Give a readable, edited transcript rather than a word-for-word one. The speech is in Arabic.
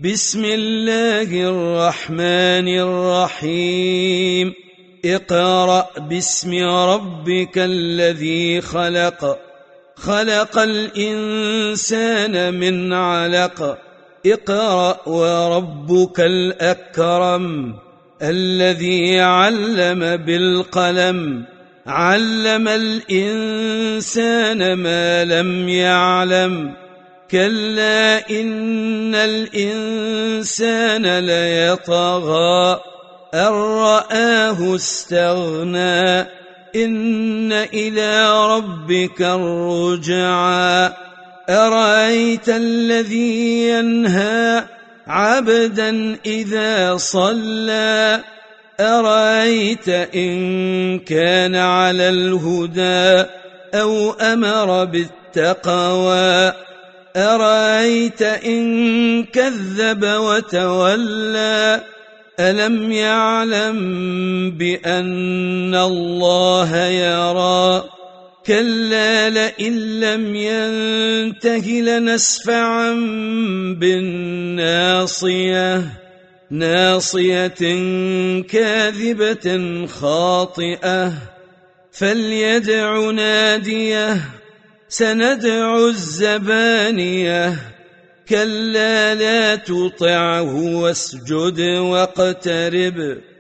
بسم الله الرحمن الرحيم اقرأ باسم ربك الذي خلق خلق الإنسان من علق اقرأ وربك الأكرم الذي علم بالقلم علم الإنسان ما لم يعلم كلا إن الإنسان ليطغى أن رآه استغنى إن إلى ربك الرجعى أرأيت الذي ينهى عبدا إذا صلى أرأيت إن كان على الهدى أو أمر بالتقوى أرأيت إن كذب وتولى ألم يعلم بأن الله يرى كلا لئن لم ينته لنسفعا بالناصية ناصية كاذبة خاطئة فليدع ناديه سندع الزبانية كلا لا تطعه واسجد واقترب